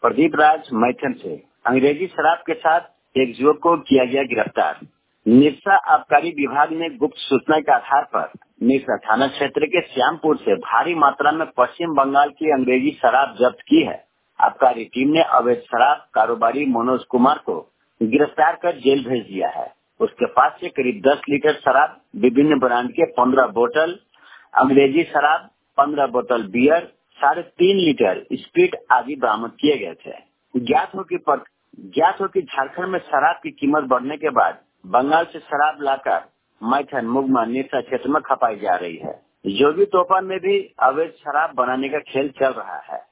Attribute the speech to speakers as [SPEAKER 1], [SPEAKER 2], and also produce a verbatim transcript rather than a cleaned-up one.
[SPEAKER 1] प्रदीप राज मैथन से अंग्रेजी शराब के साथ एक युवक को किया गया गिरफ्तार। निरसा आबकारी विभाग ने गुप्त सूचना के आधार पर निरसा थाना क्षेत्र के श्यामपुर से भारी मात्रा में पश्चिम बंगाल की अंग्रेजी शराब जब्त की है। आबकारी टीम ने अवैध शराब कारोबारी मनोज कुमार को गिरफ्तार कर जेल भेज दिया है। उसके पास से करीब दस लीटर शराब, विभिन्न ब्रांड के पंद्रह बोतल अंग्रेजी शराब, पंद्रह बोतल बियर, साढ़े तीन लीटर स्प्रिट आदि बरामद किए गए थे। ज्ञात हो कि पर, ज्ञात हो कि झारखंड में शराब की कीमत बढ़ने के बाद बंगाल से शराब लाकर मैथन, मुगमा, निरसा क्षेत्र में खपाई जा रही है। जोगी तोपा में भी अवैध शराब बनाने का खेल चल रहा है।